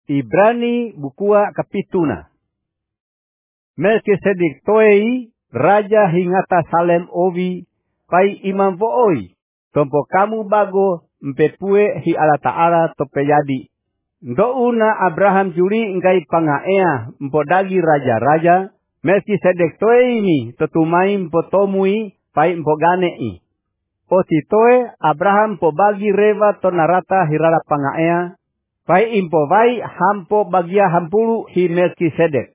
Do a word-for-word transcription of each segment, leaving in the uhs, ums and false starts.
Ibrani bukua kapituna. Melkisedek toei raja hingata Salem ovi pai imam vooi. Tompo kamu bago mpepue hi ala ta'ala topeyadi. Ndouna Abraham juri ngai pangaea mpodagi raja-raja. Melkisedek toei ini tetumai mpotomui pai mpoganei. Oti toe Abraham po bagi rewa tonarata hirara pangaea. Pai impo vai hampo bagia hampulu hi Melkisedek.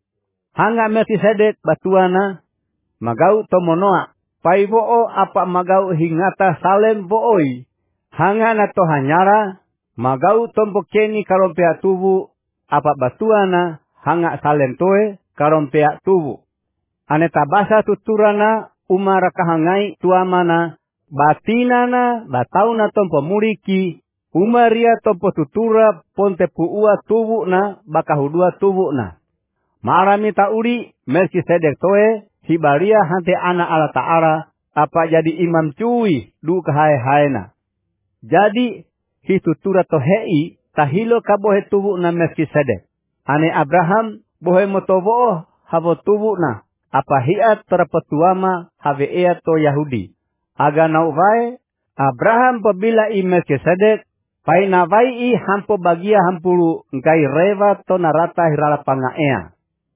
Hanga Melkisedek batuana magau tomonoa. Pai bo'o apa magau hingata Salem bo'oi. Hanga na to hanyara magau tompo keni karompea tubu apa batuana hanga Salem toe karompea tubu. Ane tabasa tuturana umara kahangai tuamana batinana batauna tompo muriki. Umaria tompo tutura ponte puua tubu na bakahudua tubu na. Marami tauri Melkisedek toe hibaria hante ana ala ta'ala apa jadi imam cuwi du kahae-haena. Jadi hi tutura tohei tahilo kabohe tubu na Melkisedek. Ane Abraham bohe motobo habo tubu na apa hiat terpetuama have ea to Yahudi. Aga nauvae Abraham pabila i Melkisedek pai nawai i hampo bagia hampulu ngai rewa to narata hirala pangaea.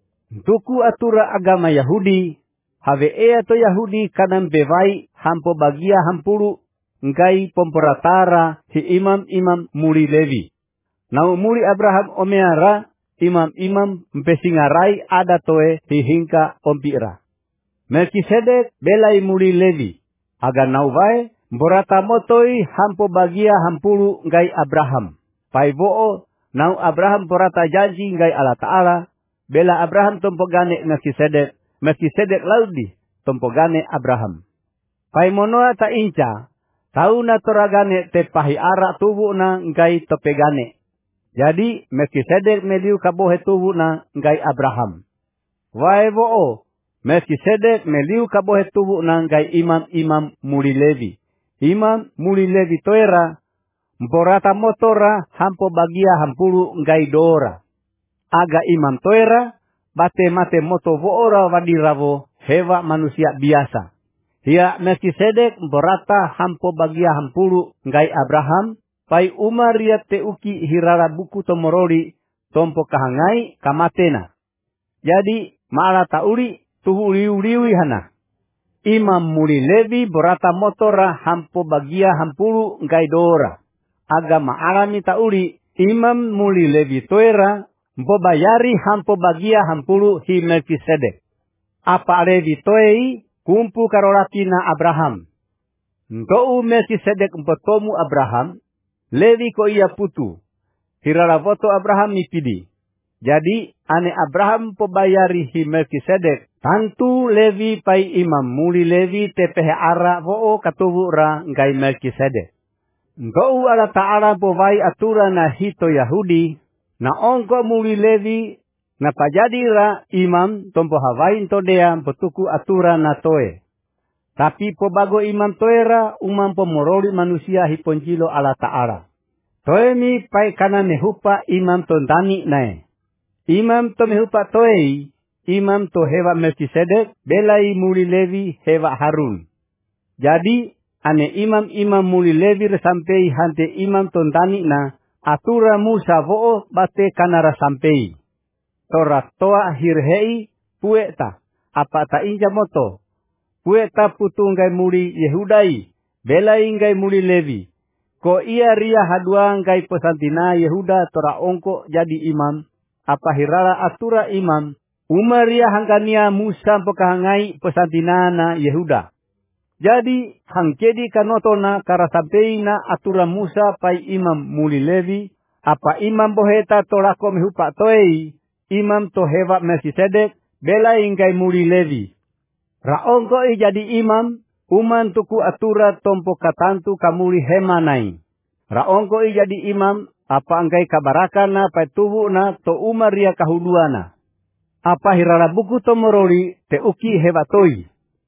Tuku atura agama Yahudi have ea to Yahudi kanan bewai hampo bagia hampulu ngai pomperatara hi imam-imam muri Levi. Nau muri Abraham omeara imam-imam mpesingarai ada toe hi hingka ompira. Melkisedek belai muri Levi. Aga nauvae borata motoi hampo bagia hampulu ngai Abraham. Pai bo'o nau Abraham borata janji ngai ala ta'ala. Bela Abraham tompogane Melkisedek. Melkisedek laudi tompogane Abraham. Pai monoa ta inca. Tauna toragane te pahi ara tubu na ngai topegane. Jadi Melkisedek meliu kabohe tubu na ngai Abraham. Wae bo'o. Melkisedek meliu kabohe tubu na ngai imam-imam muri Levi. Imam muri Levi toera. Mporata motora hampo bagia hampulu ngai dora. Aga imam toera. Bate mate moto voora wadiravo hewa manusia biasa. Hia Melkisedek mporata hampo bagia hampulu ngai Abraham. Pai umaria teuki hirara buku tomorori tompo kahangai kamatena. Jadi maala tauri tuhu liu-liui hana. Imam muri Levi borata motora hampo bagia hampulu ngai dora. Aga maalami tauri imam muri Levi toera mpo bayari hampo bagia hampulu hi Melkisedek. Apa Levi toei kumpu karolatina Abraham. Ntou Melkisedek mpotomu Abraham. Levi ko ia putu. Hirara voto Abraham nipidi. Jadi ane Abraham pobayari hi Melkisedek. Tantu Levi pai imam muli Levi tepehe ara vo'o katubu ra ngai Melkisedek. Ntou ala ta'ala povai atura na hito Yahudi. Na ongko muli Levi na pajadi ra imam tompo hawain todea petuku atura na toe. Tapi pobago imam toera umam pomoroli manusia hiponjilo ala ta'ala. Toemi pai kana mehupa imam tontani nae. Imam to mehupa toei, imam to hewa Melkisedek, belai muli Levi hewa Harun. Jadi ane imam-imam muli Levi resampei hante imam tontani na atura Musa vo'o bate kana rasampei. Tora toa hirhei pueta apa ta inja moto. Pueta putu ngai muri Yehudai, belai ngai muri Levi. Ko ia ria hadua ngai pesantina Yehuda tora ongko jadi imam. Apa hirara atura imam. Umaria hangkania Musa pekahangai pesantina na Yehuda. Jadi hangkedi kanotona karasampei na atura Musa pai imam muri Levi. Apa imam boheta torako mehupa toei. Imam tohewa Melkisedek belai ngai muri Levi. Raongko i jadi imam, uman tuku atura tompo katantu kamuli hemanai. Raongko i jadi imam, apa angkai kabarakana pai tubu na to umaria kahuduana. Apa hirara buku tomoroli te uki hebatoi.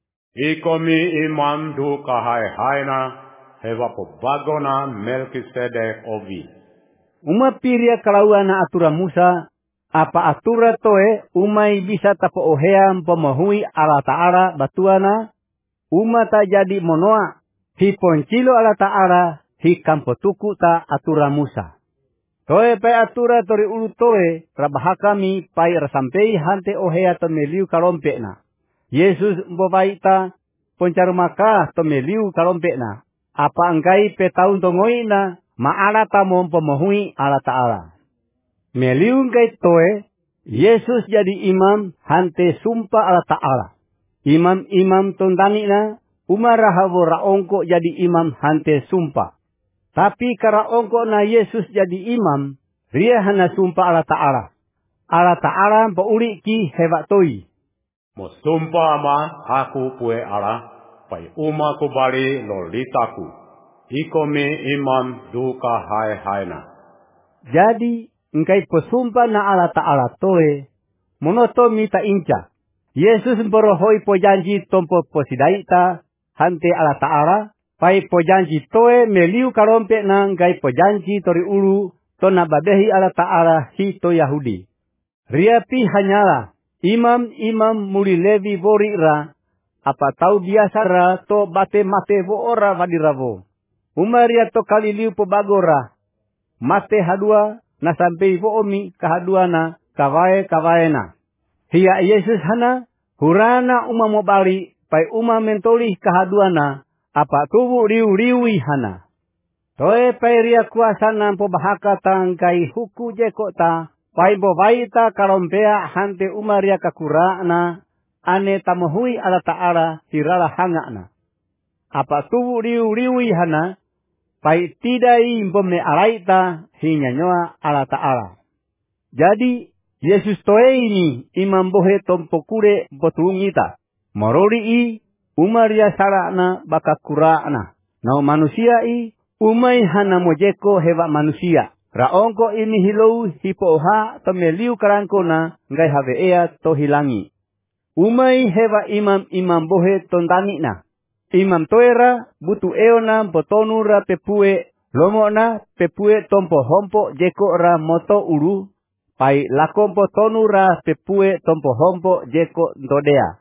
Ikomi imam du kahai haina hewa pobagona Melkisedek ovi. Uma piria kalauan na atura Musa, apa atura toe umai bisa tapo oheam pemohui ala ta'ala batuana, uma ta jadi monoa, hi poncilo ala ta'ala, hi kampotuku ta atura Musa. Toe pai atura tori ulu toe, rabah kami pai rasampei hante ohea tomeliu karompekna. Yesus mbobaita, poncarumaka tomeliu karompekna. Apa angkai petaun tongoina, ma'ala tamom pemohui ala ta'ala. Meliu ngkai toe, Yesus jadi imam hante sumpah ala ta'ala. Imam-imam tontanina, umar rahabo raongko jadi imam hante sumpah. Tapi kara ongko na Yesus jadi imam, ria hana sumpah ala ta'ala. Ala ta'ala pauli ki hebat toi. Mo sumpah ma aku pue ala, pai uma ku bali lolitaku. Iko mi imam duka hai haina. Jadi, engkai pesumpah na ala ta'ala toe, monoto mita inca. Yesus mborohoi po janji tompo posidaita, hante ala ta'ala, pai po janji toe meliu karompe na engkai po janji tori ulu, tona babehi ala ta'ala hito Yahudi. Riapi hanyalah, imam-imam muli levi bori ra, apa tau biasa ra to bate mate bo ora vadiravo. Umaria to kaliliu po bagora, mate hadua na sampai bo omi kahaduana kawae kawaena. Hiya Yesus hana, hurana uma mo bali, pai uma mentoli kahaduana, apa tubu riu-riui hana. Toe pai ria kuasana po bahaka tangkai huku jekota, pai bo baita karompea hante umaria kakurana, ane tamohui ala ta'ala hirala hangakna. Apa tubu riu-riui hana, pai tidai mbome araita hinyanyoa ala ta'ala. Jadi, Yesus toe ini imam bohe tompokure botulungita. Morori i, umaria sarana baka kurana. Nau manusia i, umai hana mojeko hewa manusia. Raongko ini hilou hipoha tomeliu karangkona ngai haveea to hilangi. Umai hewa imam-imam bohe tontanina. Imam toera butu eona botonu ra pepue lomona pepue tompo hompo jeko ra moto uru pai lakompo tonu ra pepue tompo hompo jeko ndodea.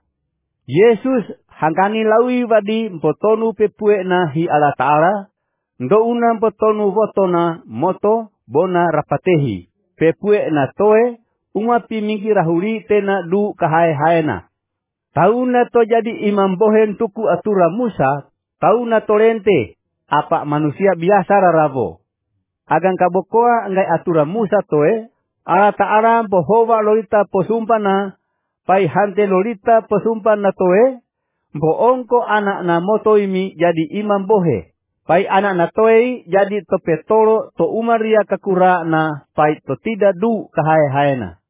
Yesus hangkani lawi wadi botonu pepue na hi ala ta'ala ndo una botonu botona moto bona rapatehi pepue na toe umapi mingi rahuri tena du kahai haena. Tauna to jadi imam bohen tuku atura Musa, tauna to lente, apa manusia biasa raravo. Agang kabokoa ngai atura Musa toe, ala ta'ala bohova lolita posumpana, pai hante lolita posumpana toe, boongko anak na motoimi jadi imam bohe. Pai anak na toe jadi to petolo to umaria kakura na, pai to tidak du kahai haena.